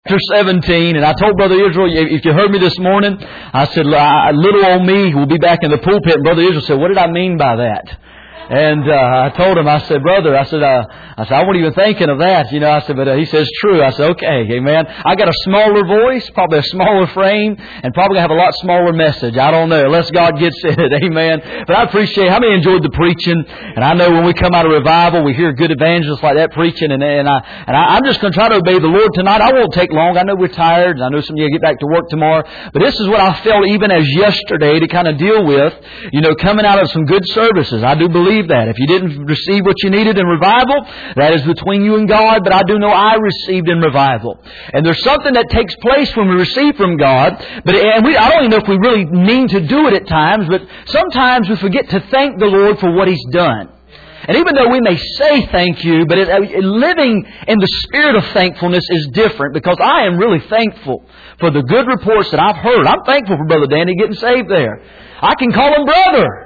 Chapter 17, and I told Brother Israel, if you heard me this morning, I said, little old me will be back in the pulpit. And Brother Israel said, what did I mean by that? And I told him, I said, brother, I wasn't even thinking of that. I said, but he says, true. I said, okay, amen. I got a smaller voice, probably a smaller frame, and probably have a lot smaller message. I don't know, unless God gets it, amen. But I appreciate how many enjoyed the preaching. And I know when we come out of revival, we hear good evangelists like that preaching. And I'm just going to try to obey the Lord tonight. I won't take long. I know we're tired, and I know some of you get back to work tomorrow. But this is what I felt even as yesterday to kind of deal with, coming out of some good services. I do believe that. If you didn't receive what you needed in revival, that is between you and God, but I do know I received in revival. And there's something that takes place when we receive from God, I don't even know if we really mean to do it at times, but sometimes we forget to thank the Lord for what He's done. And even though we may say thank you, but living in the spirit of thankfulness is different, because I am really thankful for the good reports that I've heard. I'm thankful for Brother Danny getting saved there. I can call him brother.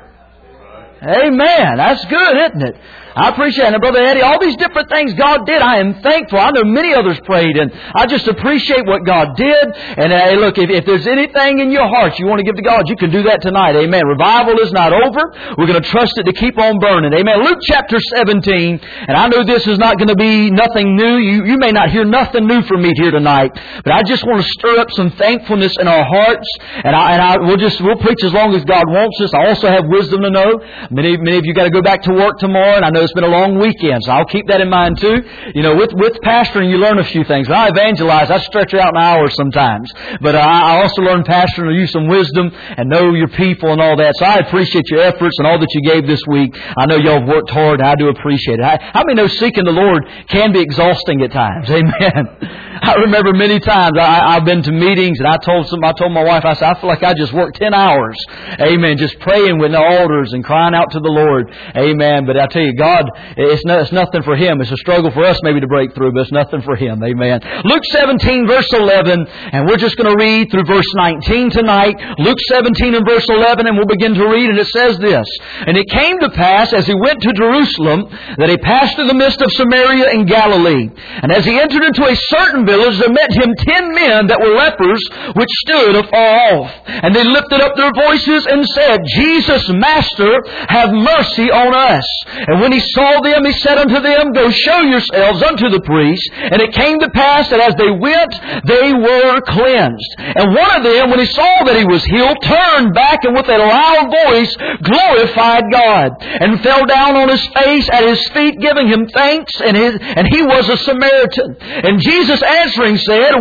Amen. That's good, isn't it? I appreciate it. And Brother Eddie, all these different things God did, I am thankful. I know many others prayed, and I just appreciate what God did. And look, if there's anything in your heart you want to give to God, you can do that tonight. Amen. Revival is not over. We're going to trust it to keep on burning. Amen. Luke chapter 17, and I know this is not going to be nothing new. You may not hear nothing new from me here tonight, but I just want to stir up some thankfulness in our hearts, and we'll preach as long as God wants us. I also have wisdom to know. Many of you got to go back to work tomorrow, and I know it's been a long weekend, so I'll keep that in mind too. With pastoring, you learn a few things. When I evangelize, I stretch it out in hours sometimes. But I also learn pastoring to use some wisdom and know your people and all that. So I appreciate your efforts and all that you gave this week. I know y'all have worked hard, and I do appreciate it. How many know seeking the Lord can be exhausting at times? Amen. I remember many times I've been to meetings, and I told my wife, I said, I feel like I just worked 10 hours. Amen. Just praying with the altars and crying out to the Lord. Amen. But I tell you, God, it's nothing for Him. It's a struggle for us maybe to break through, but it's nothing for Him. Amen. Luke 17 verse 11, and we're just going to read through verse 19 tonight. Luke 17 and verse 11, and we'll begin to read, and it says this. And it came to pass, as He went to Jerusalem, that He passed through the midst of Samaria and Galilee. And as He entered into a certain village, there met Him 10 men that were lepers, which stood afar off. And they lifted up their voices and said, Jesus, Master, have mercy on us. And when He saw them, He said unto them, Go show yourselves unto the priest. And it came to pass that as they went, they were cleansed. And one of them, when he saw that he was healed, turned back and with a loud voice glorified God, and fell down on his face at His feet, giving Him thanks. And he was a Samaritan. And Jesus answering said,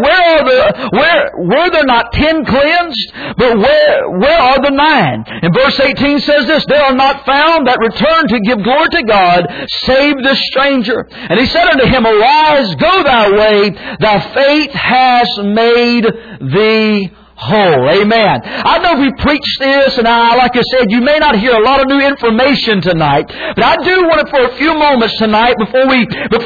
Were there not 10 cleansed? But where are the 9? And verse 18 says this, There are not found that return to give glory to God, save this stranger. And He said unto him, Arise, go thy way, thy faith has made thee whole. Amen. I know we preached this, and like I said, you may not hear a lot of new information tonight, but I do want to, for a few moments tonight, before we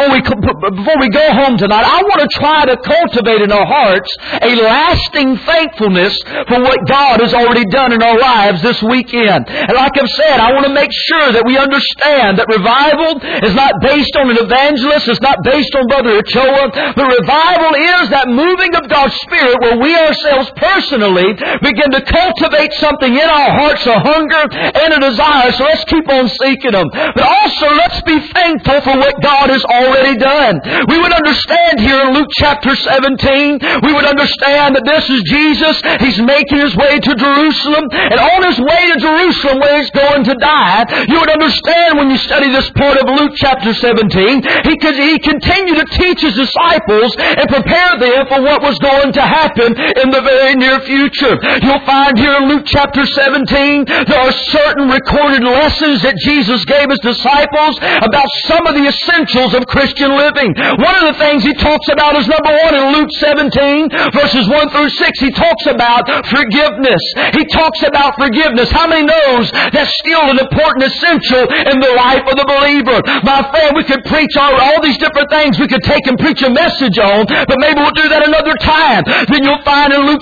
go home tonight, I want to try to cultivate in our hearts a lasting thankfulness for what God has already done in our lives this weekend. And like I've said, I want to make sure that we understand that revival is not based on an evangelist, it's not based on Brother Ochoa, but revival is that moving of God's Spirit where we ourselves personally begin to cultivate something in our hearts, a hunger and a desire. So let's keep on seeking Him. But also let's be thankful for what God has already done. We would understand here in Luke chapter 17, we would understand that this is Jesus. He's making His way to Jerusalem. And on His way to Jerusalem, where He's going to die, you would understand when you study this part of Luke chapter 17, He continued to teach His disciples and prepare them for what was going to happen in the very near future. You'll find here in Luke chapter 17, there are certain recorded lessons that Jesus gave His disciples about some of the essentials of Christian living. One of the things He talks about is number 1 in Luke 17, verses 1 through 6, He talks about forgiveness. He talks about forgiveness. How many knows that's still an important essential in the life of the believer? My friend, we could preach all these different things we could take and preach a message on, but maybe we'll do that another time. Then you'll find in Luke 17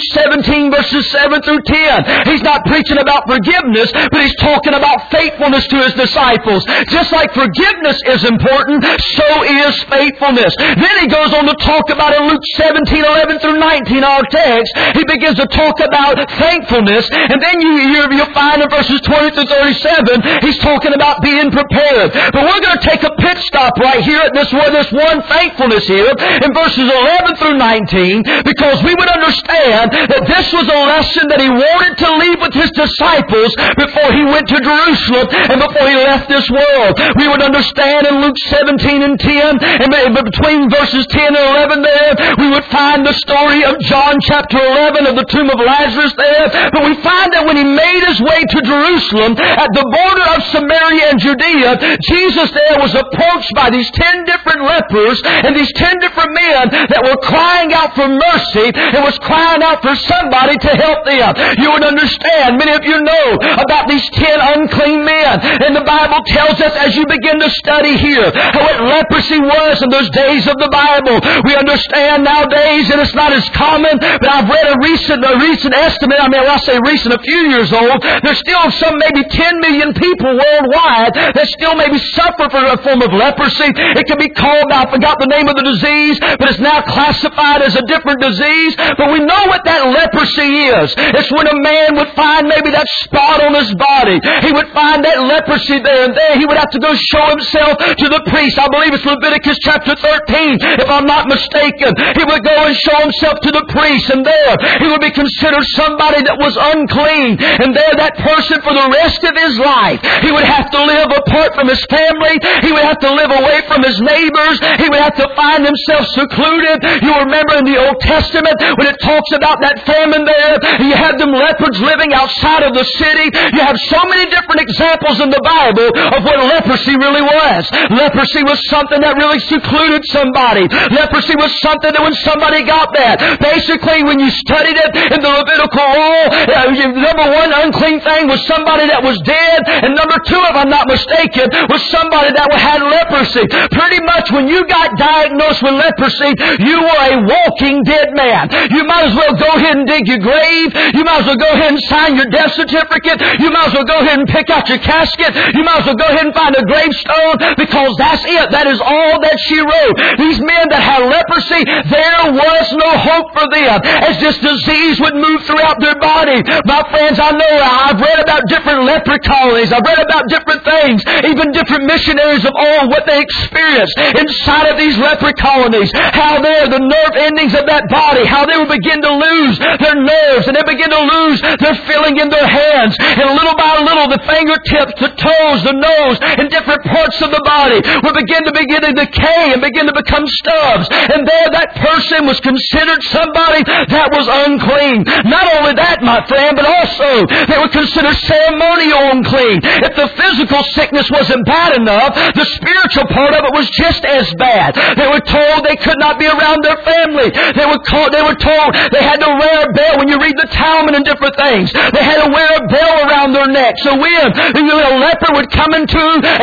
17 verses 7 through 10. He's not preaching about forgiveness, but he's talking about faithfulness to his disciples. Just like forgiveness is important, so is faithfulness. Then he goes on to talk about in Luke 17, 11 through 19, our text, he begins to talk about thankfulness. And then you'll find in verses 20 through 37, he's talking about being prepared. But we're going to take a pit stop right here at this one thankfulness here in verses 11 through 19, because we would understand that this was a lesson that he wanted to leave with his disciples before he went to Jerusalem and before he left this world. We would understand in Luke 17 and 10, and between verses 10 and 11 there, we would find the story of John chapter 11 of the tomb of Lazarus there. But we find that when he made his way to Jerusalem, at the border of Samaria and Judea, Jesus there was approached by these 10 different lepers and these 10 different men that were crying out for mercy and was crying out for somebody to help them. You would understand, many of you know about these 10 unclean men. And the Bible tells us as you begin to study here what leprosy was in those days of the Bible. We understand nowadays, and it's not as common, but I've read a recent estimate, when I say recent, a few years old, there's still some maybe 10 million people worldwide that still maybe suffer from a form of leprosy. It can be called, I forgot the name of the disease, but it's now classified as a different disease. But we know what that leprosy is. It's when a man would find maybe that spot on his body. He would find that leprosy there, and there he would have to go show himself to the priest. I believe it's Leviticus chapter 13, if I'm not mistaken. He would go and show himself to the priest, and there he would be considered somebody that was unclean. And there that person for the rest of his life, he would have to live apart from his family. He would have to live away from his neighbors. He would have to find himself secluded. You remember in the Old Testament when it talks about that famine there, you have them leopards living outside of the city. You have so many different examples in the Bible of what leprosy really was. Leprosy was something that really secluded somebody. Leprosy was something that when somebody got that, basically when you studied it in the Levitical law, number one unclean thing was somebody that was dead, and number two, if I'm not mistaken, was somebody that had leprosy. Pretty much when you got diagnosed with leprosy, you were a walking dead man. You might as well go ahead and dig your grave. You might as well go ahead and sign your death certificate. You might as well go ahead and pick out your casket. You might as well go ahead and find a gravestone, because that's it. That is all that she wrote. These men that had leprosy, there was no hope for them as this disease would move throughout their body. My friends, I know I've read about different leper colonies. I've read about different things, even different missionaries of old, what they experienced inside of these leper colonies. How there, the nerve endings of that body, how they would begin to lose their nerves, and they begin to lose their feeling in their hands. And little by little, the fingertips, the toes, the nose, and different parts of the body would begin to decay and begin to become stubs. And there that person was considered somebody that was unclean. Not only that, my friend, but also they were considered ceremonial unclean. If the physical sickness wasn't bad enough, the spiritual part of it was just as bad. They were told they could not be around their family. They were told they had to wear a bell. When you read the Talmud and different things, they had to wear a bell around their neck. So when a leper would come into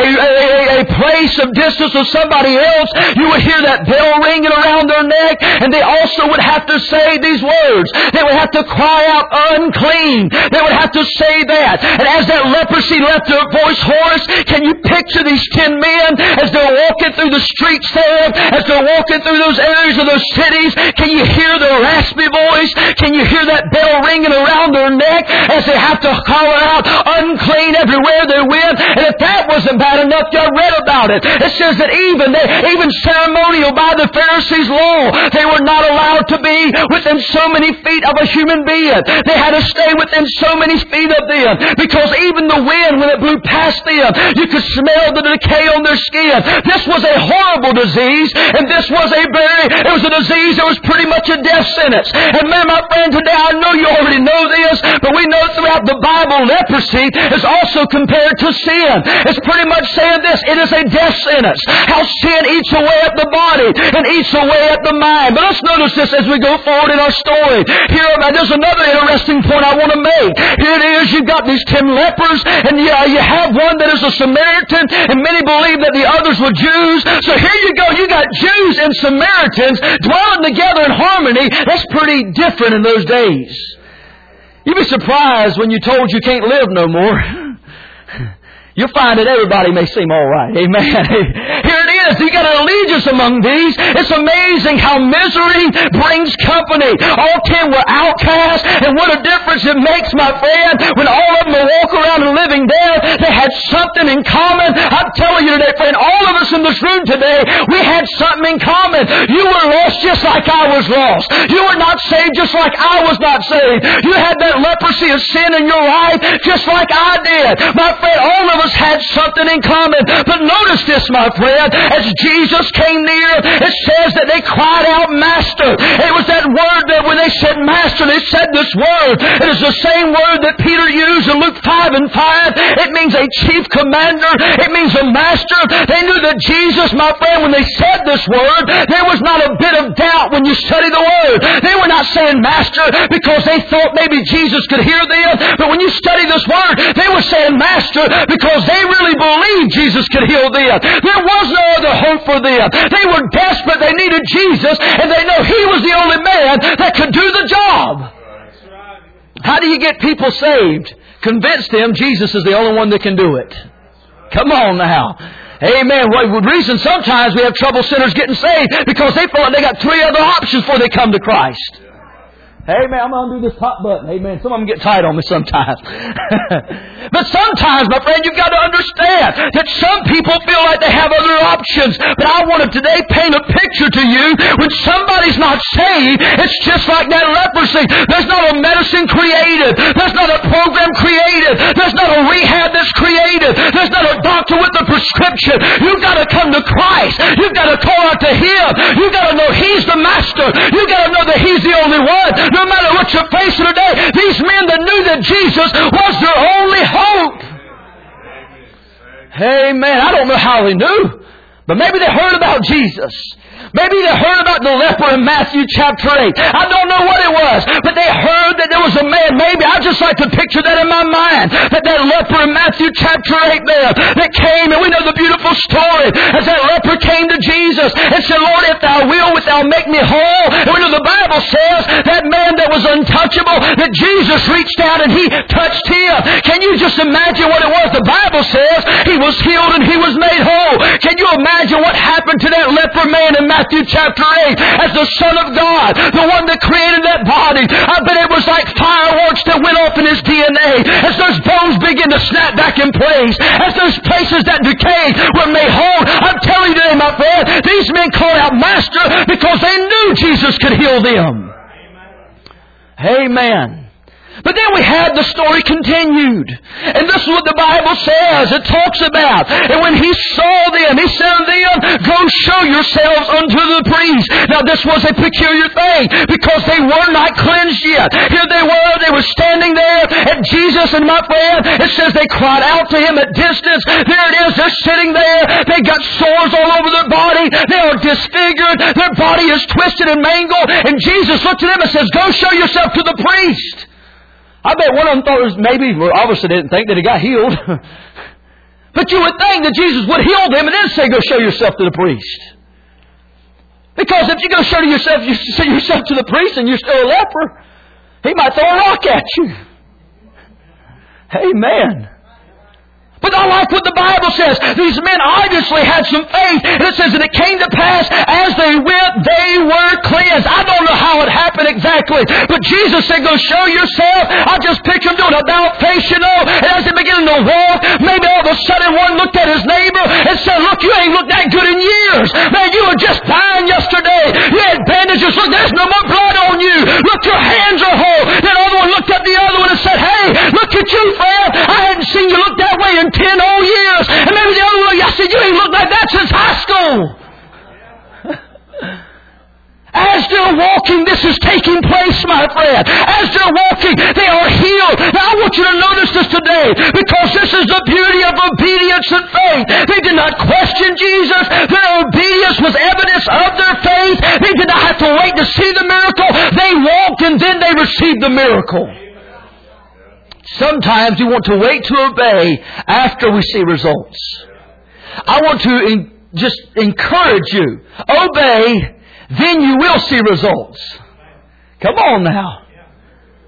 a place of distance with somebody else, you would hear that bell ringing around their neck, and they also would have to say these words. They would have to cry out, unclean. They would have to say that. And as that leprosy left their voice hoarse, can you picture these 10 men as they're walking through the streets there, as they're walking through those areas of those cities? Can you hear their raspy voice? Can you hear that bell ringing around their neck as they have to call out, unclean, everywhere they went? And if that wasn't bad enough, you read about it. It says that even ceremonial by the Pharisees' law, they were not allowed to be within so many feet of a human being. They had to stay within so many feet of them, because even the wind, when it blew past them, you could smell the decay on their skin. This was a horrible disease, and this was a disease that was pretty much a death sentence. And man, my friend, today I know you already know this, but we know throughout the Bible leprosy is also compared to sin. It's pretty much saying this: it is a death sentence. How sin eats away at the body and eats away at the mind. But let's notice this as we go forward in our story. Here, there's another interesting point I want to make. Here it is, you've got these 10 lepers, and you have one that is a Samaritan, and many believe that the others were Jews. So here you go, you got Jews and Samaritans dwelling together in harmony. That's pretty different in those days. You'd be surprised when you're told you can't live no more. You'll find that everybody may seem all right. Amen. Here it is. You got an allegiance among these. It's amazing how misery brings company. All 10 were outcasts, and what a difference it makes, my friend, when all of them will walk around and living there. They had something in common. I'm telling you today, friend, all of us in this room today, we had something in common. You were lost just like I was lost. You were not saved just like I was not saved. You had that leprosy of sin in your life just like I did. My friend, all of us had something in common. But notice this, my friend, as Jesus came near, it says that they cried out, Master. It was that word that when they said Master, they said this word. It is the same word that Peter used in Luke 5:5. It means a chief commander. It means a master. They knew that Jesus, my friend, when they said this word, there was not a bit of doubt when you study the word. They were not saying Master because they thought maybe Jesus could hear them. But when you study this word, they were saying Master because they really believed Jesus could heal them. There was no other hope for them. They were desperate. They needed Jesus, and they know He was the only man that could do the job. How do you get people saved? Convince them Jesus is the only one that can do it. Come on now. Amen. Well, the reason sometimes we have trouble sinners getting saved because they feel like they got 3 other options before they come to Christ. Amen. I'm going to do this top button. Amen. Some of them get tight on me sometimes. But sometimes, my friend, you've got to understand that some people feel like they have other options. But I want to today paint a picture to you. When somebody's not saved, it's just like that leprosy. There's not a medicine created. There's not a program created. There's not a rehab that's created. There's not a doctor with a prescription. You've got to come to Christ. You've got to call out to Him. You've got to know He's the Master. You've got to know that He's the only one. No matter what you're facing today, these men that knew that Jesus was their only hope. Amen. I don't know how they knew, but maybe they heard about Jesus. Maybe they heard about the leper in Matthew chapter 8. I don't know what it was, but they heard that there was a man. Maybe I just like to picture that in my mind. That leper in Matthew chapter 8 there that came, and we know the beautiful story as that leper came to Jesus and said, Lord, if Thou wilt Thou make me whole. And we know the Bible says that man that was untouchable, that Jesus reached out and He touched him. Can you just imagine what it was? The Bible says he was healed and he was made whole. Can you imagine what happened to that leper man in Matthew chapter 8 as the Son of God, the one that created that body? I bet it was like fireworks that went off in his DNA as those bones began to snap back in place, as those places that decayed were made whole. I'm telling you today, my friend, these men called out Master because they knew Jesus could heal them. Amen. But then we had the story continued. And this is what the Bible says. It talks about. And when He saw them, He said to them, Go show yourselves unto the priest. Now this was a peculiar thing because they were not cleansed yet. Here they were standing there. And Jesus and my friend, it says they cried out to Him at distance. There it is. They're sitting there. They got sores all over their body. They are disfigured. Their body is twisted and mangled. And Jesus looked at them and says, Go show yourself to the priest. I bet one of them thought it was maybe, well, obviously didn't think that he got healed. But you would think that Jesus would heal them and then say, Go show yourself to the priest. Because if you go show yourself to the priest and you're still a leper, he might throw a rock at you. Amen. But I like what the Bible says. These men obviously had some faith. And it says that it came to pass as they went, they were cleansed. I don't know how it happened exactly. But Jesus said, Go show yourself. I just picture them doing a about face, you know. And as they began to walk, maybe all of a sudden one looked at his neighbor and said, Look, you ain't looked that good in years. Man, you were just dying yesterday. You had bandages. Look, there's no more blood on you. Look, your hands are whole. Then the other one looked at the other one and said, Hey, look at you, friend. I hadn't seen you look that way in 10 whole years. And maybe the other one, I said, You ain't looked like that since high school. As they're walking, this is taking place, my friend. As they're walking, they are healed. Now I want you to notice this today, because this is the beauty of obedience and faith. They did not question Jesus. Their obedience was evidence of their faith. They did not have to wait to see the miracle. They walked and then they received the miracle. Sometimes we want to wait to obey after we see results. I want to just encourage you. Obey, then you will see results. Come on now.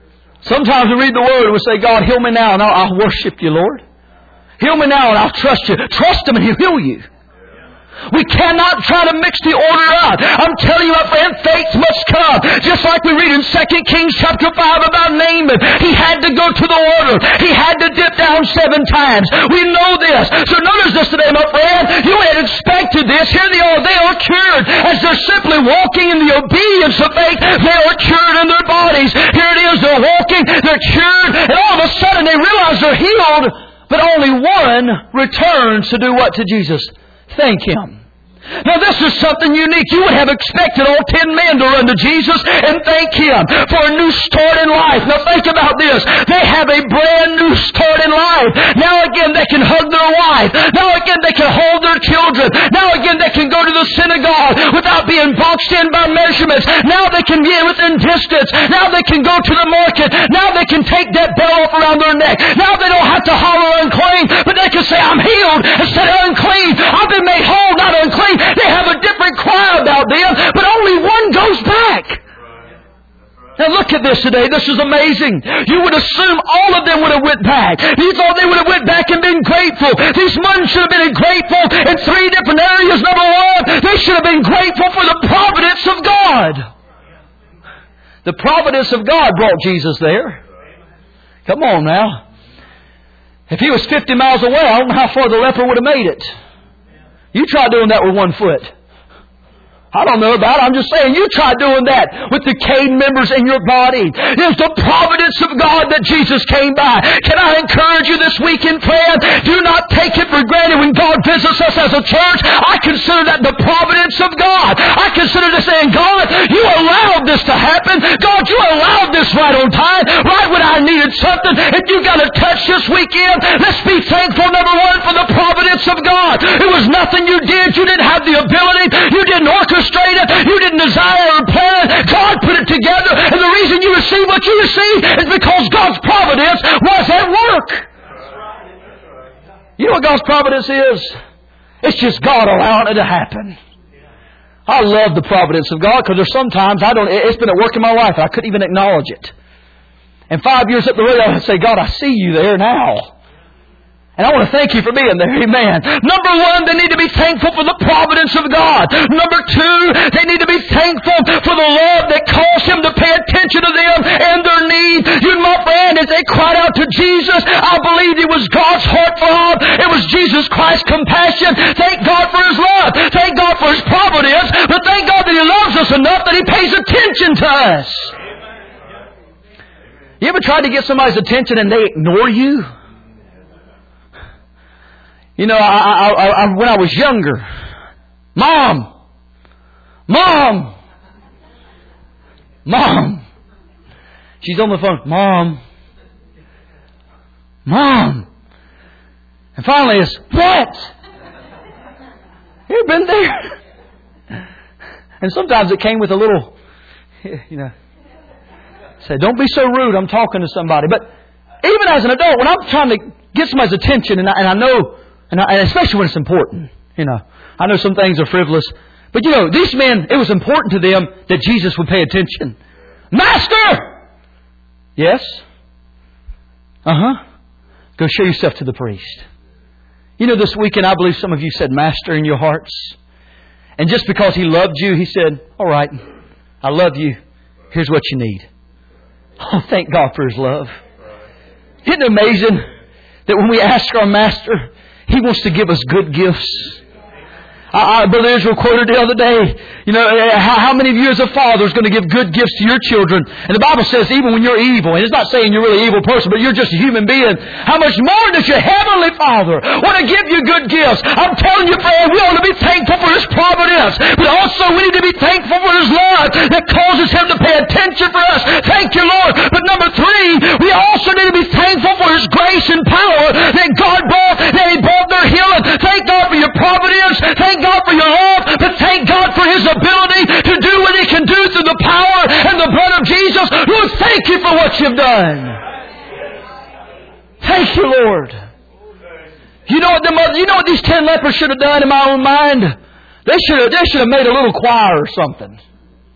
Sometimes we read the Word and we say, God, heal me now and I'll worship You, Lord. Heal me now and I'll trust You. Trust Him and He'll heal you. We cannot try to mix the order up. I'm telling you, my friend, faith must come. Just like we read in 2 Kings chapter 5 about Naaman. He had to go to the water. He had to dip down 7 times. We know this. So notice this today, my friend. You had expected this. Here they are. They are cured. As they're simply walking in the obedience of faith, they are cured in their bodies. Here it is. They're walking. They're cured. And all of a sudden they realize they're healed. But only one returns to do what to Jesus? Thank Him. Now this is something unique. You would have expected all 10 men to run to Jesus and thank Him for a new start in life. Now think about this. They have a brand new start in life. Now again they can hug their wife. Now again they can hold their children. Now again they can go to the synagogue without being boxed in by measurements. Now they can be within distance. Now they can go to the market. Now they can take that bell off around their neck. Now they don't have to holler unclean, but they can say, I'm healed instead of unclean. I've been made whole, not unclean. They have a different cry about them, but only one goes back. Now look at this today. This is amazing. You would assume all of them would have went back. You thought they would have went back and been grateful. These men should have been grateful in 3 different areas. Number one, they should have been grateful for the providence of God. The providence of God brought Jesus there. Come on now. If He was 50 miles away, I don't know how far the leper would have made it. You try doing that with 1 foot. I don't know about it. I'm just saying, you try doing that with decayed members in your body. It's the providence of God that Jesus came by. Can I encourage you this week in prayer? Do not take it for granted when God visits us as a church. I consider that the providence of God. I consider this saying, God, You allowed this to happen. God, You allowed this right on time, right when I needed something. If You got a touch this weekend, let's be thankful, number one, for the providence of God. It was nothing you did. You didn't have the ability. You didn't orchestrate it. You didn't desire or plan it. God put it together. And the reason you receive what you receive is because God's providence was at work. You know what God's providence is? It's just God allowing it to happen. I love the providence of God because there's sometimes it's been at work in my life. I couldn't even acknowledge it. And 5 years up the road, I would say, God, I see You there now. And I want to thank You for being there. Amen. Number one, they need to be thankful for the providence of God. Number two, they need to be thankful for the love that caused Him to pay attention to them and their need. You, my friend, as they cried out to Jesus, I believe it was God's heart for them. It was Jesus Christ's compassion. Thank God for His love. Thank God for His providence. But thank God that He loves us enough that He pays attention to us. You ever tried to get somebody's attention and they ignore you? You know, when I was younger, Mom, she's on the phone, Mom, and finally it's, what? You've been there. And sometimes it came with a little, say, don't be so rude, I'm talking to somebody. But even as an adult, when I'm trying to get somebody's attention, and I know, and especially when it's important, I know some things are frivolous, but these men, it was important to them that Jesus would pay attention. Master! Yes? Go show yourself to the priest. This weekend I believe some of you said Master in your hearts. And just because He loved you, He said, all right, I love you. Here's what you need. Oh, thank God for His love. Isn't it amazing that when we ask our Master, He wants to give us good gifts? Brother Israel quoted the other day, how many of you as a father is going to give good gifts to your children? And the Bible says even when you're evil, and it's not saying you're really an evil person, but you're just a human being, how much more does your Heavenly Father want to give you good gifts? I'm telling you, friend, we ought to be thankful for His providence, but also we need to be thankful for His love that causes Him to pay attention for us. Thank you, Lord. But number three, we also need to be thankful for His grace and power that God brought, that He brought their healing. Thank God for your providence. Thank God for your love, but thank God for His ability to do what He can do through the power and the blood of Jesus. Lord, thank You for what You've done. Thank You, Lord. You know what these 10 lepers should have done in my own mind? They should have made a little choir or something.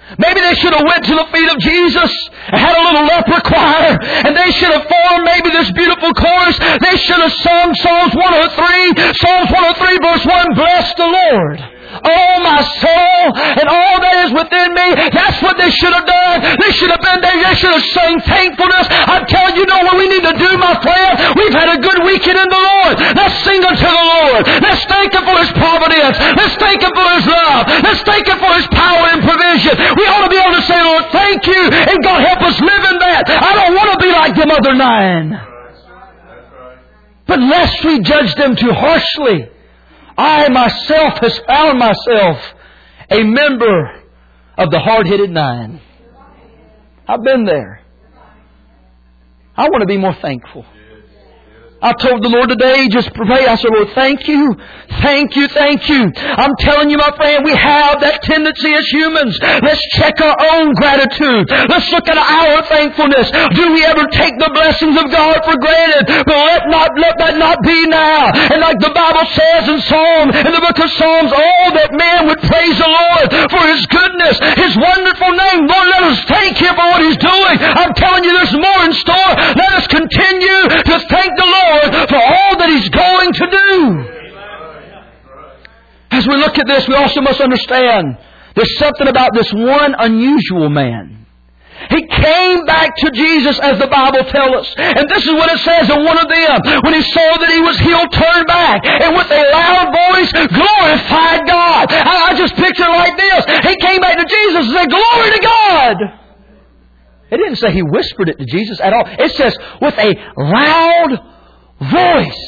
Maybe they should have went to the feet of Jesus and had a little leper choir, and they should have formed maybe this beautiful chorus. They should have sung Psalms 103, Psalms 103 verse 1, bless the Lord, oh my soul, and all that is within me. That's what they should have done. They should have been there. They should have sung thankfulness. I'm telling you, know what we need to do, my friend? We've had a good weekend in the Lord. Let's sing unto the Lord. Let's thank Him for His providence. Let's thank Him for His love. Let's thank Him for His power and provision. We ought to be able to say, Lord, thank you, and God help us live in that. I don't want to be like them other 9. But lest we judge them too harshly, I myself has found myself a member of the hard-headed 9. I've been there. I want to be more thankful. I told the Lord today, just pray. I said, Lord, thank you. Thank you, thank you. I'm telling you, my friend, we have that tendency as humans. Let's check our own gratitude. Let's look at our thankfulness. Do we ever take the blessings of God for granted? But let that not be now. And like the Bible says in the book of Psalms, oh, that man would praise the Lord for His goodness, His wonderful name. Lord, let us thank Him for what He's doing. I'm telling you, there's more in store. Let us continue to thank the Lord for all that He's going to do. As we look at this, we also must understand there's something about this one unusual man. He came back to Jesus, as the Bible tells us. And this is what it says in one of them. When he saw that he was healed, turned back, and with a loud voice glorified God. I just picture it like this. He came back to Jesus and said, glory to God. It didn't say he whispered it to Jesus at all. It says with a loud voice.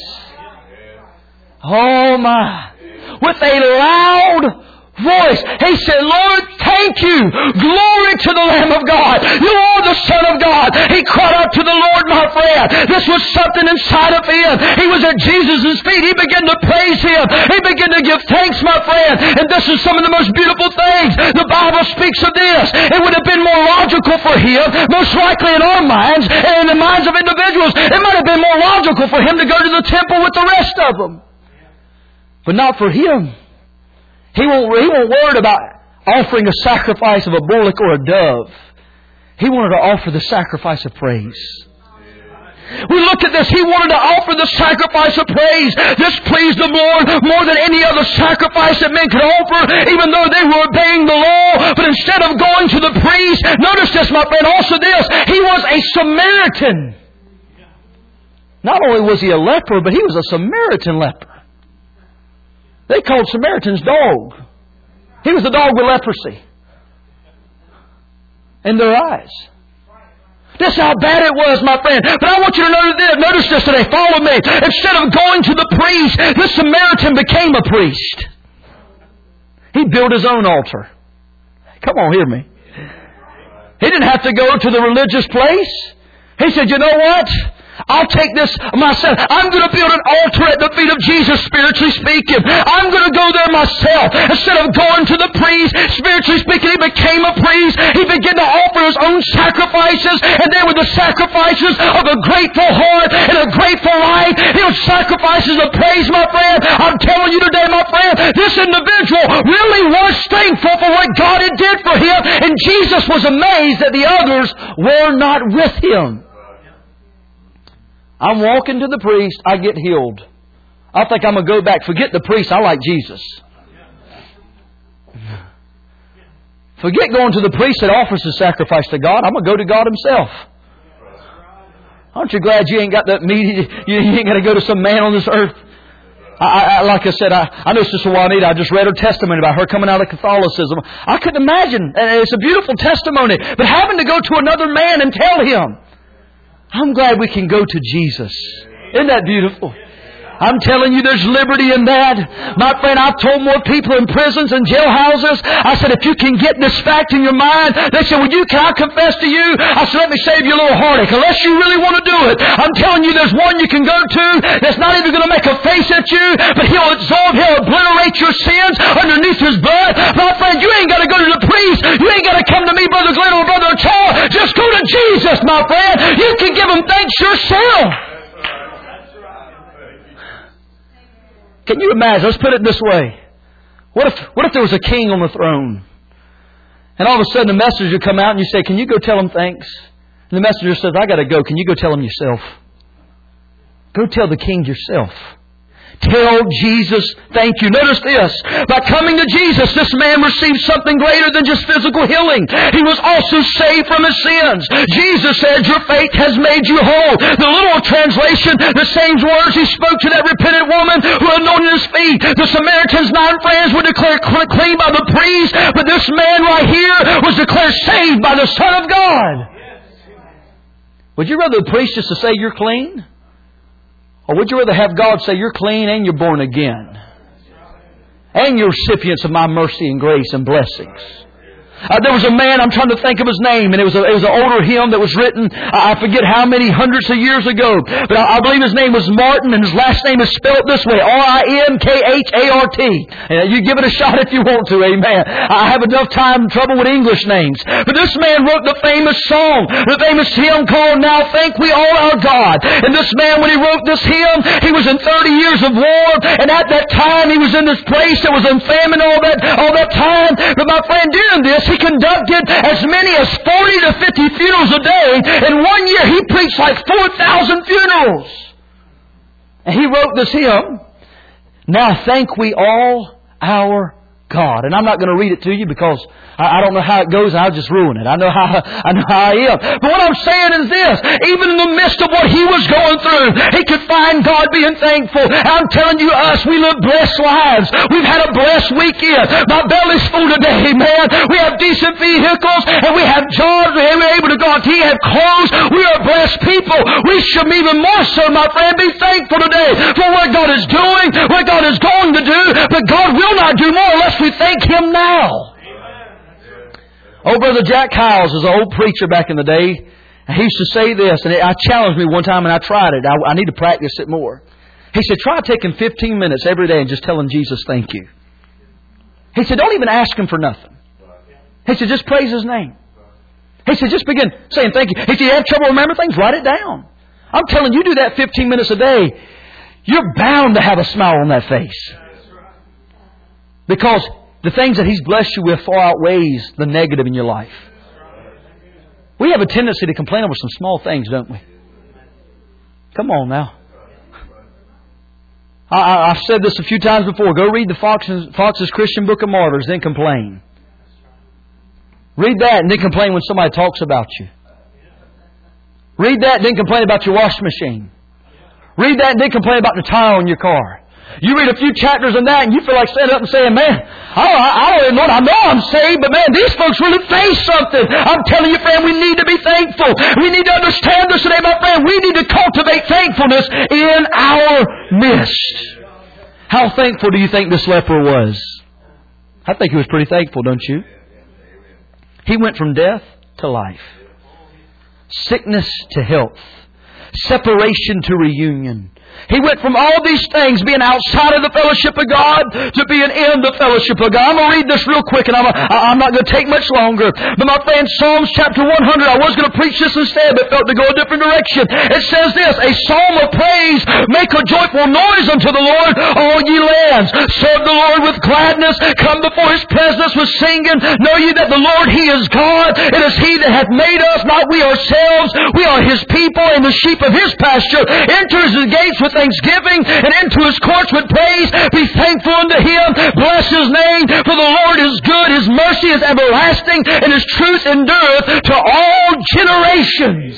Oh my. With a loud voice. He said, Lord, thank you. Glory to the Lamb of God. You are the Son of God. He cried out to the Lord, my friend. This was something inside of him. He was at Jesus' feet. He began to praise Him. He began to give thanks, my friend. And this is some of the most beautiful things. The Bible speaks of this. It would have been more logical for him, most likely in our minds and in the minds of individuals. It might have been more logical for him to go to the temple with the rest of them. But not for him. He won't worry about offering a sacrifice of a bullock or a dove. He wanted to offer the sacrifice of praise. We look at this. He wanted to offer the sacrifice of praise. This pleased the Lord more than any other sacrifice that men could offer, even though they were obeying the law. But instead of going to the priest, notice this, my friend, also this. He was a Samaritan. Not only was he a leper, but he was a Samaritan leper. They called Samaritans dog. He was the dog with leprosy in their eyes. That's how bad it was, my friend. But I want you to notice this today. Follow me. Instead of going to the priest, this Samaritan became a priest. He built his own altar. Come on, hear me. He didn't have to go to the religious place. He said, you know what? I'll take this myself. I'm going to build an altar at the feet of Jesus, spiritually speaking. I'm going to go there myself. Instead of going to the priest, spiritually speaking, he became a priest. He began to offer his own sacrifices. And they were the sacrifices of a grateful heart and a grateful life. It was sacrifices of praise, my friend. I'm telling you today, my friend, this individual really was thankful for what God had did for him. And Jesus was amazed that the others were not with him. I'm walking to the priest, I get healed. I think I'm going to go back. Forget the priest, I like Jesus. Forget going to the priest that offers the sacrifice to God. I'm going to go to God Himself. Aren't you glad you ain't got that meeting? You ain't got to go to some man on this earth. Like I said, I know Sister Juanita. I just read her testimony about her coming out of Catholicism. I couldn't imagine. And it's a beautiful testimony. But having to go to another man and tell him, I'm glad we can go to Jesus. Isn't that beautiful? I'm telling you, there's liberty in that. My friend, I've told more people in prisons and jailhouses. I said, if you can get this fact in your mind, they said, can I confess to you? I said, let me save you a little heartache. Unless you really want to do it. I'm telling you, there's one you can go to that's not even going to make a face at you, but He'll obliterate your sins underneath His blood. My friend, you ain't got to go to the priest. You ain't got to come to me, Brother Glenn or Brother Charles. Just go to Jesus, my friend. You can give Him thanks yourself. Can you imagine? Let's put it this way. What if there was a king on the throne? And all of a sudden a messenger come out and you say, can you go tell them thanks? And the messenger says, I got to go. Can you go tell them yourself? Go tell the king yourself. Tell Jesus thank you. Notice this. By coming to Jesus, this man received something greater than just physical healing. He was also saved from his sins. Jesus said, your faith has made you whole. The literal translation, the same words He spoke to that repentant woman who anointed His feet. The Samaritan's 9 friends were declared clean by the priest, but this man right here was declared saved by the Son of God. Would you rather the priest just to say you're clean? Or would you rather have God say you're clean and you're born again? And you're recipients of my mercy and grace and blessings. There was a man, I'm trying to think of his name, and it was an older hymn that was written, I forget how many hundreds of years ago, but I believe his name was Martin, and his last name is spelled this way, R-I-M-K-H-A-R-T. You give it a shot if you want to, amen. I have enough trouble with English names. But this man wrote the famous song, the famous hymn called Now Thank We All Our God. And this man, when he wrote this hymn, he was in 30 years of war, and at that time he was in this place that was in famine all that time. But my friend, during this, he conducted as many as 40 to 50 funerals a day. In 1 year, he preached like 4,000 funerals. And he wrote this hymn, Now Thank We All Our God. And I'm not going to read it to you because I don't know how it goes. I'll just ruin it. I know how I am. But what I'm saying is this. Even in the midst of what he was going through, he could find God being thankful. I'm telling you, we live blessed lives. We've had a blessed weekend. My belly's full today, man. We have decent vehicles and we have jobs. We're able to go out to eat, have clothes. We are blessed people. We should even more so, my friend, be thankful today for what God is doing, what God is going to do. But God will not do more unless we thank Him now. Oh, Brother Jack Hyles was an old preacher back in the day. And he used to say this, and I challenged me one time and I tried it. I need to practice it more. He said, try taking 15 minutes every day and just telling Jesus thank you. He said, don't even ask Him for nothing. He said, just praise His name. He said, just begin saying thank you. He said, you have trouble remembering things? Write it down. I'm telling you, do that 15 minutes a day. You're bound to have a smile on that face. Because the things that He's blessed you with far outweighs the negative in your life. We have a tendency to complain over some small things, don't we? Come on now. I've said this a few times before. Go read the Fox's Christian Book of Martyrs, then complain. Read that and then complain when somebody talks about you. Read that and then complain about your washing machine. Read that and then complain about the tire on your car. You read a few chapters on that and you feel like standing up and saying, man, I don't even know. I know I'm saved, but man, these folks really face something. I'm telling you, friend, we need to be thankful. We need to understand this today, my friend. We need to cultivate thankfulness in our midst. How thankful do you think this leper was? I think he was pretty thankful, don't you? He went from death to life. Sickness to health. Separation to reunion. He went from all these things, being outside of the fellowship of God, to being in the fellowship of God. I'm going to read this real quick, and I'm not going to take much longer. But my friend, Psalms chapter 100, I was going to preach this instead, but felt to go a different direction. It says this, a psalm of praise, make a joyful noise unto the Lord, all ye lands. Serve the Lord with gladness, come before His presence with singing. Know ye that the Lord, He is God. It is He that hath made us, not we ourselves. We are His people and the sheep of His pasture. Enter His gates with thanksgiving and into His courts with praise. Be thankful unto Him. Bless His name. For the Lord is good. His mercy is everlasting, and His truth endureth to all generations.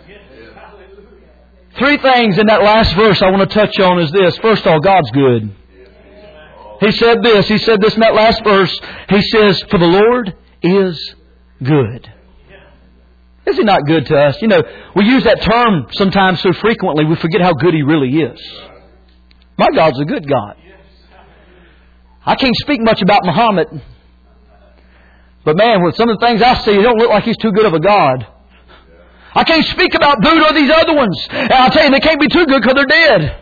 3 things in that last verse I want to touch on is this. First of all, God's good. He said this in that last verse. He says, for the Lord is good. Is He not good to us? You know, we use that term sometimes so frequently we forget how good He really is. My God's a good God. I can't speak much about Muhammad. But man, with some of the things I see, it don't look like He's too good of a God. I can't speak about Buddha or these other ones. And I'll tell you, they can't be too good because they're dead.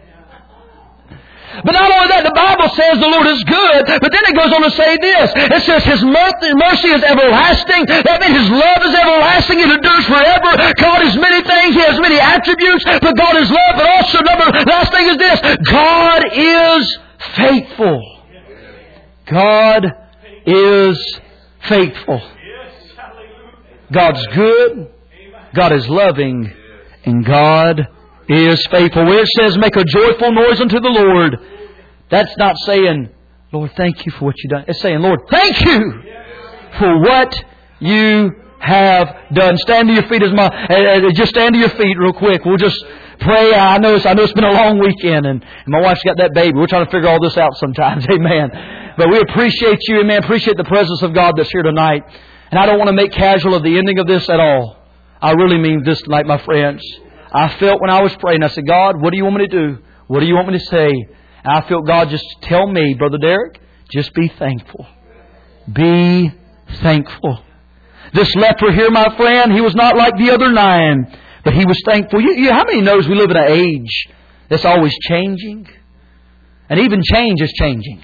But not only that, the Bible says the Lord is good, but then it goes on to say this. It says His mercy is everlasting. That means His love is everlasting. It endures forever. God is many things. He has many attributes, but God is love. But also, last thing is this. God is faithful. God is faithful. God's good. God is loving. And God is faithful. Where it says, make a joyful noise unto the Lord, that's not saying, Lord, thank you for what you've done. It's saying, Lord, thank you for what you have done. Stand to your feet just stand to your feet real quick. We'll just pray. I know it's been a long weekend, and my wife's got that baby. We're trying to figure all this out sometimes. Amen. But we appreciate you. Amen. Appreciate the presence of God that's here tonight. And I don't want to make casual of the ending of this at all. I really mean this tonight, my friends. I felt when I was praying, I said, God, what do you want me to do? What do you want me to say? And I felt God just tell me, Brother Derek, just be thankful. Be thankful. This leper here, my friend, he was not like the other 9, but he was thankful. How many knows we live in an age that's always changing? And even change is changing.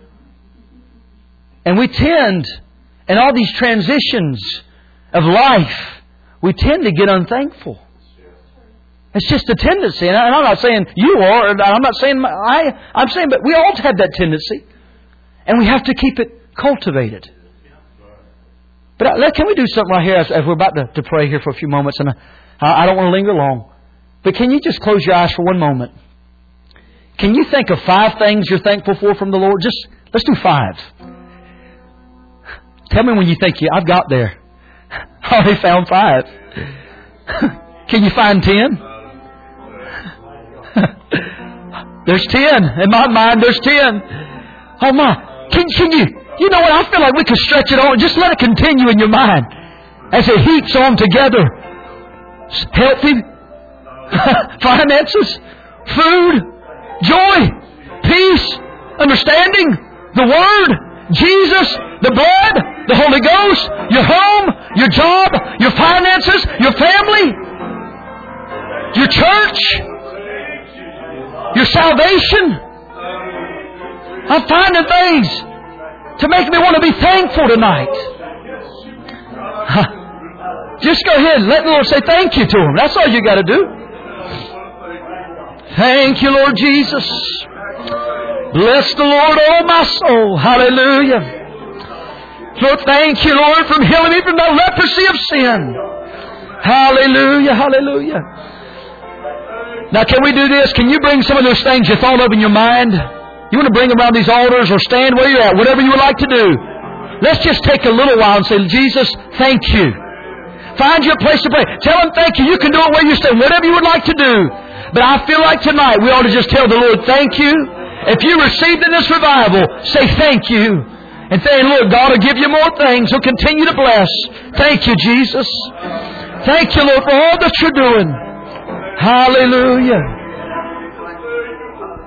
And we tend, in all these transitions of life, we tend to get unthankful. It's just a tendency. And I'm not saying you are, and I'm not saying I'm saying, but we all have that tendency. And we have to keep it cultivated. But can we do something right here as we're about to pray here for a few moments? And I don't want to linger long. But can you just close your eyes for one moment? Can you think of 5 things you're thankful for from the Lord? Let's do 5. Tell me when you think I've got there. I already found 5. Can you find 10? There's 10. In my mind, there's 10. Oh my. Can you? You know what? I feel like we could stretch it on. Just let it continue in your mind as it heaps on together. Healthy, finances, food, joy, peace, understanding, the Word, Jesus, the blood, the Holy Ghost, your home, your job, your finances, your family, your church, your salvation. I'm finding things to make me want to be thankful tonight. Just go ahead and let the Lord say thank you to Him. That's all you got to do. Thank you, Lord Jesus. Bless the Lord, oh my soul. Hallelujah. Lord, thank you, Lord, for healing me from the leprosy of sin. Hallelujah, hallelujah. Now, can we do this? Can you bring some of those things you thought of in your mind? You want to bring them around these altars or stand where you're at, whatever you would like to do. Let's just take a little while and say, Jesus, thank you. Find your place to pray. Tell Him thank you. You can do it where you stand, whatever you would like to do. But I feel like tonight we ought to just tell the Lord thank you. If you received in this revival, say thank you. And say, Lord, God will give you more things. He'll continue to bless. Thank you, Jesus. Thank you, Lord, for all that you're doing. Hallelujah.